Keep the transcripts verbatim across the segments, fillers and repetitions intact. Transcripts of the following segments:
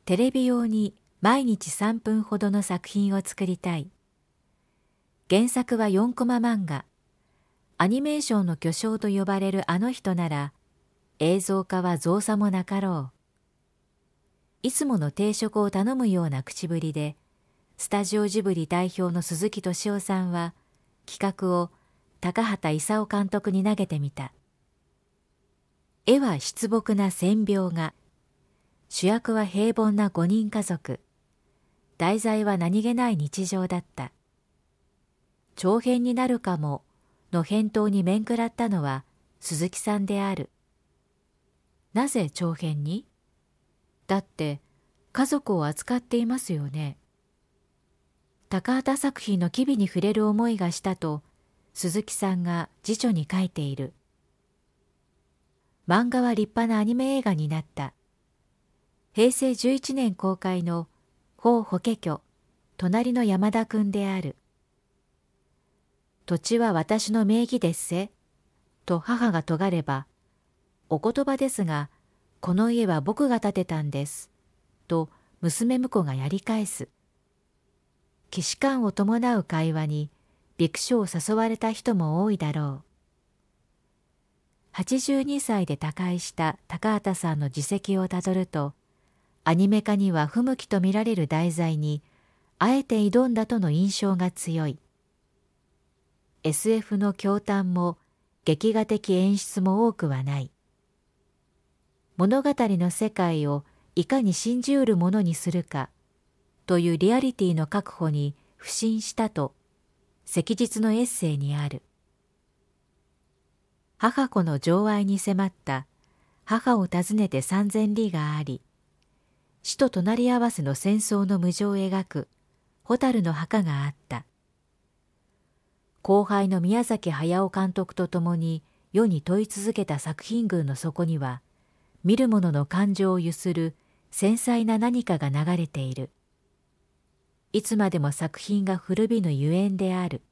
テレビ用に毎日さんぷんほどの作品を作りたい。原作はよんコマ漫画。アニメーションの巨匠と呼ばれるあの人なら、映像化は造作もなかろう。いつもの定食を頼むような口ぶりで、スタジオジブリ代表の鈴木敏夫さんは、企画を高畑勲監督に投げてみた。絵は出木な線描画。主役は平凡なごにん家族。題材は何気ない日常だった。長編になるかもの返答に面食らったのは鈴木さんである。なぜ長編に？だって家族を扱っていますよね。高畑作品の機微に触れる思いがしたと鈴木さんが辞書に書いている。漫画は立派なアニメ映画になった。へいせいじゅういちねん公開の法法華経、隣の山田くんである。土地は私の名義ですせ、と母がとがれば、お言葉ですが、この家は僕が建てたんです、と娘婿がやり返す。既視感を伴う会話に、びくしょを誘われた人も多いだろう。はちじゅうにさいで他界した高畑さんの事績をたどると、アニメ化には不向きとみられる題材に、あえて挑んだとの印象が強い。エスエフ の驚嘆も劇画的演出も多くはない。物語の世界をいかに信じうるものにするかというリアリティの確保に腐心したと昔日のエッセイにある。母子の情愛に迫った母を訪ねて三千里があり、死と隣り合わせの戦争の無情を描く蛍の墓があった。後輩の宮崎駿監督と共に世に問い続けた作品群の底には、見る者の感情を揺する繊細な何かが流れている。いつまでも作品が古びぬゆえんである。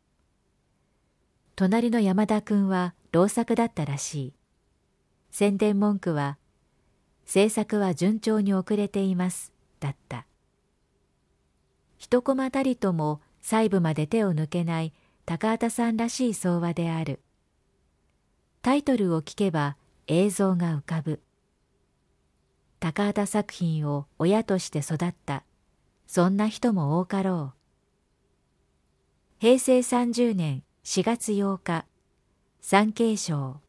隣の山田くんは老作だったらしい。宣伝文句は、制作は順調に遅れています、だった。一コマたりとも細部まで手を抜けない高畑さんらしい相話である。タイトルを聞けば映像が浮かぶ。高畑作品を親として育った、そんな人も多かろう。へいせいさんじゅうねんしがつようか、産経省。